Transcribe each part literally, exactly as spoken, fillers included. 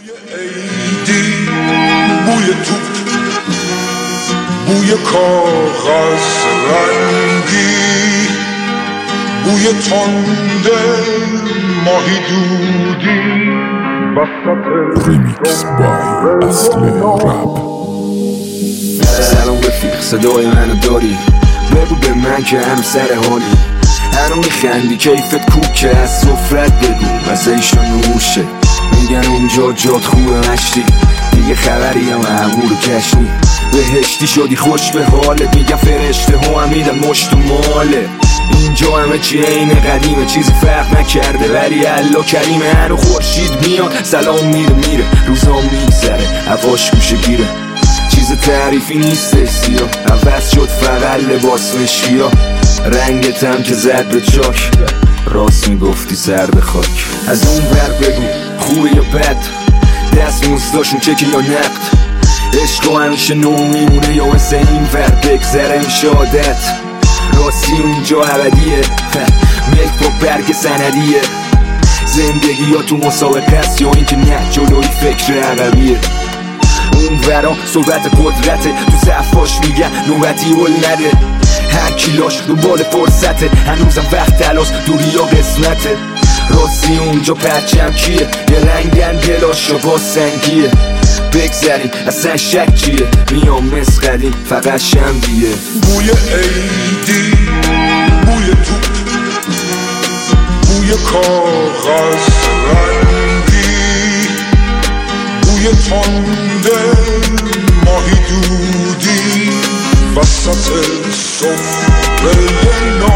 بوی عیدی، بوی توپ، بوی کاغذ رنگی، بوی تنده ماهی دودی وسط ریمیکس بای اصل رپ. سلام رفیق، صدای منو داری؟ بگو به من که هم سر حالی. هنو میخندی کیفت کوکه، از سفرت بگو مزه‌شو نوشه. میگن اونجا جات خوبه مشتی، دیگه خبری هم امور کشنی. بهشتی شدی خوش به حالت، میگن فرشته ها هم میدن مشت و ماله. اینجا همه چی عین قدیمه، چیزی فرق نکرده ولی الله کریمه. هنو خورشید میاد سلام میره میره، روزا میگذره هواش گوشه گیره. چیز تعریفی نیست سیاه، عوض شد فقط لباس مشکیا. رنگت هم که زد به چاک، راست میگفتی سر به خاک. از اون ور بگو خوبه یا بد، دست موزداشون چکی یا نقد. عشق همیشه نو میمونه یا مثل این ور بگذره این شهادت. راستی اونجا ابدیه، ملک با برگ سندیه. زندگی یا تو مسابقه است یا این که نه جلوی فکر عقبیه. اون ورا صحبت قدرته، تو صفاش میگن نوبتی هل نده. هر کیلاش دنبال فرصته، هنوزم وقت تلاس دوری یا قسمته. راستی اونجا پرچم کیه، یه رنگن دلاشا با سنگیه. بگذریم اصلا شک چیه، میام مسقلیم فقط شنبیه. بوی عیدی، بوی توپ، بوی کاغذ رنگی، بوی تنده ماهی دودی وسط سفره نو،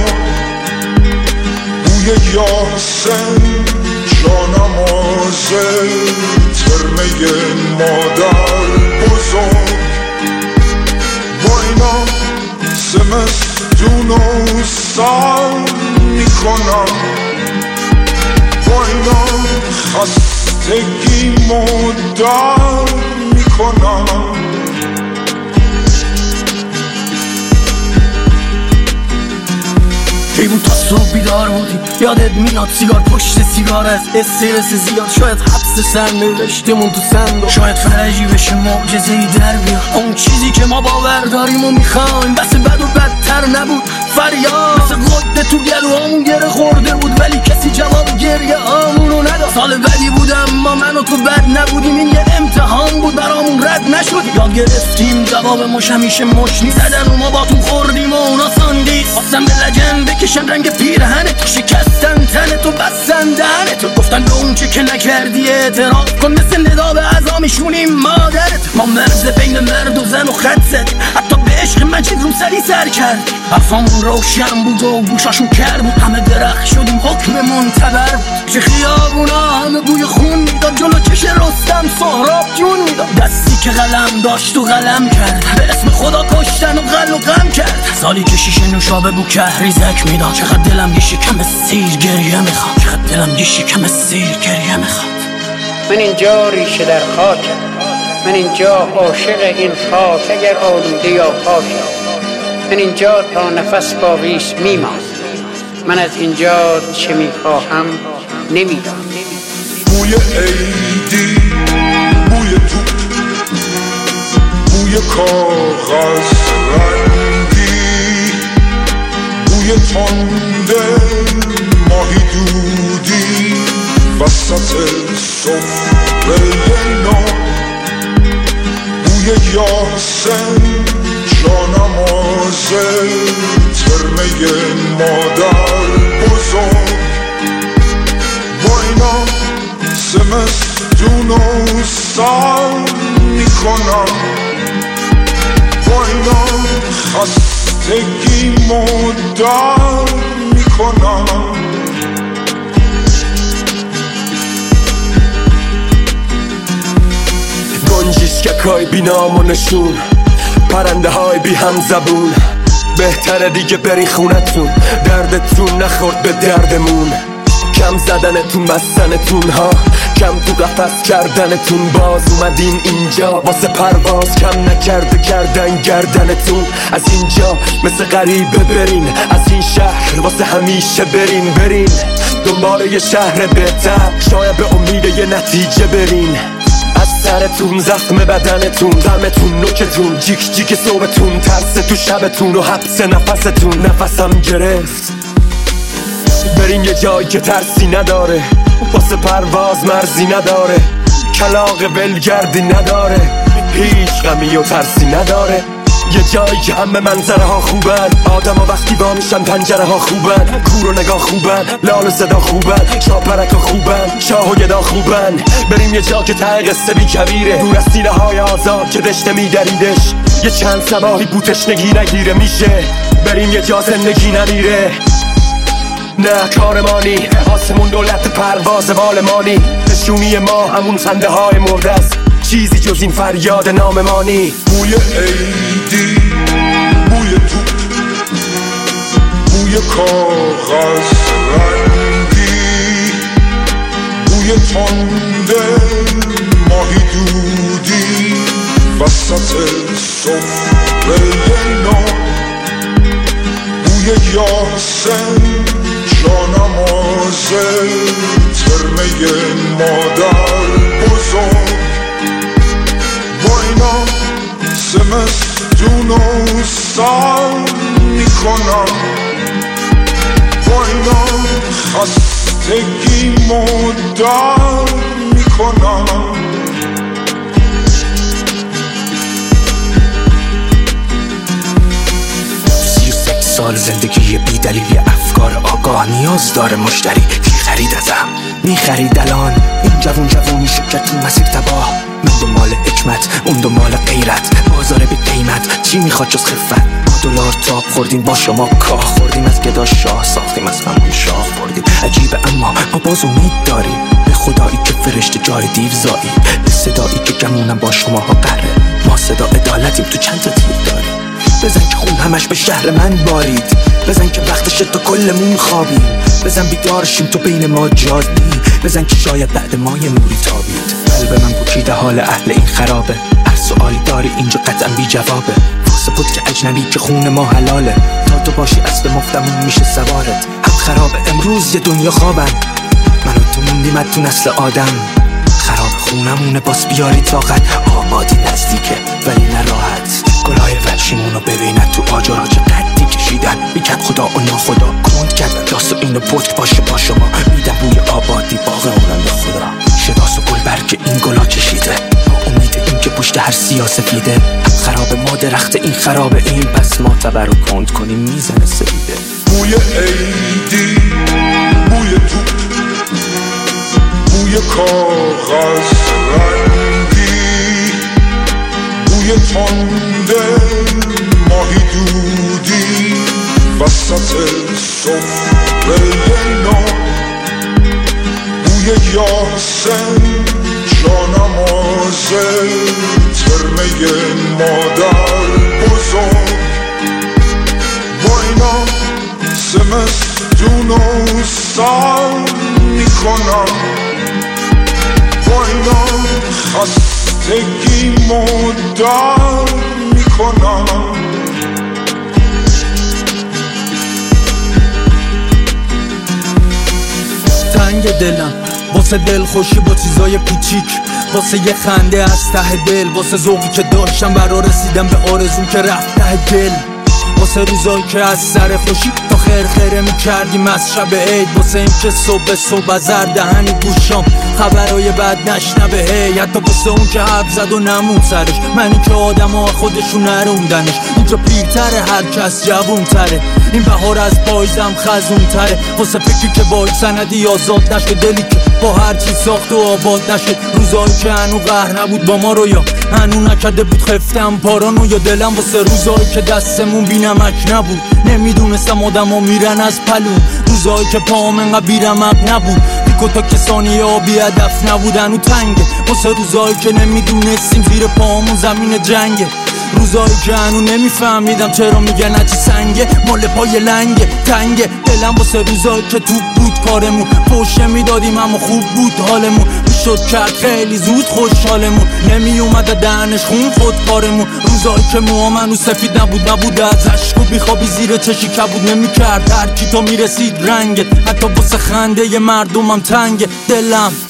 بوی یاسم جانماز ترمه مادر بزرگ. با اینا زمستون و سر میکنم، با اینا خستگی مدر میکنم. ای بود تا صبح بیدار بودی، یادت میاد سیگار پشت سیگار از استرس زیاد. شاید حبس سر نوشتمون تو صندوق، شاید فرجی بشه معجزه‌ای در بیاد. اون چیزی که ما باور داریم و میخوایم، بس بد و بدتر نبود فریاد. مثل قده تو گلوهامون گره خورده بود ولی کسی جواب گریه آمونو نداد. سال بدی بود اما من و تو بد نبودیم، این یه امتحان بود برامون رد نشد. یاد گرفتیم جواب مش همیشه مش نیست، زدن و ما باتون خوردیم و اونا ساندیست. آسم به لجن بکشن رنگ پیرهنت، شکستن تنت و بستن دهنت. گفتن به اون چه که نکردی اعتراف کن، مثل ندا به عزا میشونیم مادرت. ما مرز بین مرد و زن و خط زد، حتی به عشق مجید رو سری سر کرد. حرفامون روشن بود و گوشاشون کرد بود، همه درخت شدیم حکممون تبر بود. چه خیابونا همه بوی خون میداد، جلو چش رستم سهراب جون میداد. دستی که قلم داشت و قلم کرد، به اسم خدا کشتن و قل و غم کرد. سالی که شیشه نوشابه بو کهریزک میداد. چقدر دلم یه شکم سیر گریه میخواد، چقدر دلم یه شکم سیر گریه میخواد. من اینجا ریشه در خاکم، من اینجا عاشق این خاک اگر آلوده یا پاکم. من اینجا تا نفس با ریش میمانم، من از اینجا چه میخواهم نمیدانم. بوی عیدی، بوی توپ، بوی کاغذ رنگی، بوی تنده ماهی دودی وسط سفره نو، بوی یاسم جانماز ترمه مادر بزرگ. با اینا زمستون و سر میکنم، با اینا خستگی مدر میکنم. گنجیشکای بی نام و نشون، پرنده های بی هم زبون. بهتره دیگه بری خونتون، دردتون نخورد به دردمون. کم زدنتون بستنتون ها، کم تو قفس کردنتون. باز اومدین اینجا واسه پرواز، کم نکرده کردن گردنتون. از اینجا مثل غریبه برین، از این شهر واسه همیشه برین. برین دنبال یه شهر بهتر، شاید به امید یه نتیجه برین. سرتون، زخم بدنتون، غمتون، نوکتون، جیک جیک صبحتون، ترس تو شبتون و حبس نفستون. نفسم گرفت بریم یه جایی که ترسی نداره، واسه پرواز مرزی نداره، کلاغ ولگردی نداره، هیچ غمی و ترسی نداره. یه جایی که همه منظره ها خوبن، آدم ها وقتی با میشن پنجره ها خوبن، کور و نگاه خوبن، لال و صدا خوبن، شاپرک ها خوبن، شاه و گدا خوبن. بریم یه جا که ته قصه بی کبیره، دور از سینه های آزاد که دشته میدریدش، یه چند سباهی بوتش نگی نگیره میشه. بریم یه جا زندگی نمیره، نه کارمانی، آسمون دولت پرواز بالمانی، نشونی ما همون خنده های مرده است، چیزی جز این فریاد ناممانی. بوی عیدی، بوی توپ، بوی کاغذ رنگی، بوی تنده ماهی دودی وسط سفره نو، بوی یاسم جانماز ترمه مادر بزرگ، با اینا زمستون و سال میکنم، با اینا خستگی مدار میکنم. سال زندگی بی دلیل، افکار آگاه نیاز داره مشتری. کی خرید ازم؟ می خرید الان این جوون جوونی شرکت تو مسیر تباه. من دنبال حکمت، اون دنبال غیرت، بازار بی قیمت، چی میخواد جز خفت؟ با دلار تاب خوردیم، با شما کاه خوردیم، از گدا شاه ساختیم، از همون شاه خوردیم. عجیبه اما ما باز امید داریم به خدایی که فرشته جای دیو زایی، به صدایی که گمونم با شما ها قره. ما صدا عدالتیم، تو چند تا تیر داریم. بزن که خون همش به شهر من بارید، بزن که وقتشه تا کلمون خوابیم، بزن بیدارشیم تو بین ما جادی، بزن که شاید بعد ما یه نوری تابید. قلب من پوکیده حال اهل این خرابه، هر سوالی داری اینجا قطعا بی جوابه. واسه بود که اجنبی که خون ما حلاله، تا تو باشی اسب مفتمون میشه سوارت. هم خرابه امروز یه دنیا خوابن، من و تو موندیم تو نسل آدم. خراب خونمونه باز بیاری طاقت، آبادی نزدیکه ولی نه راحت. گلای وحشیمونو ببینن تو آجارا چه قدی کشیدن، میکرد خدا و ناخدا کند کردن داست و اینو پشت باشه با شما. میدم بوی آبادی باغ اونم به خدا، شداس و گل برگ این گلا کشیده، با امید این که پشت هر سیاسفیده. هم خراب ما درخت این خراب این، پس ما تبر و کند کنیم میزنه سریده. بوی عیدی، بوی توپ، بوی کاغذ رنگی، بوی تنده ماهی دودی وسط سفره نو، بوی یاسم جانماز ترمه مادر بزرگ، با اینا زمستون و سال میکنم، با اینا خستگی مدار میکنم. تنگ دلم واسه دل خوشی با چیزای کوچیک، واسه یه خنده از ته دل، واسه ذوقی که داشتم برا رسیدم به آرزوم که رفت ته دل، واسه روزایی که از سر خوشی تا خیر خیره میکردیم از شب عید، واسه این که صبح صبح زرد دهنی گوشام خبرای بد نشنبه هی، حتی واسه اون که حرف زد و نمون سرش، منی که آدم ها خودشون نروندنش. اینجا پیرتره هر کس جوون تره، این بهار از پاییزم خزون تره، واسه فکری که باید سندی آزاد نشه، دلی که با هر چی ساخت و آباد نشه، روزایی که هنو قهر نبود با ما رو یا هنو نکرده بود خفتم پارانو، یا دلم واسه روزایی که دستمون بی نمک نبود، نمیدونستم آدم ها میرن از پلون، روزایی که پاهم انقدر بی رمق نبود، دیکو تا کسانی ها بی هدف نبودن و تنگه، واسه روزایی که نمیدونستیم زیر پاهمون زمین جنگه، روزایی که هنو نمیفهمیدم چرا میگن هرچی سنگه مال پای لنگه تنگه، دلم واسه روزایی که توپ بود کارمون، پشته میدادیم اما خوب بود حالمون، میشد کرد خیلی زود خوشحالمون، نمی اومده دهنش خون خود کارمون، روزایی که موامن و سفید نبود نبود از عشق و بیخوابی زیر چشی کبود نمیکرد هر کی تا میرسید رنگت، حتی واسه خنده ی مردمم تنگه دلم.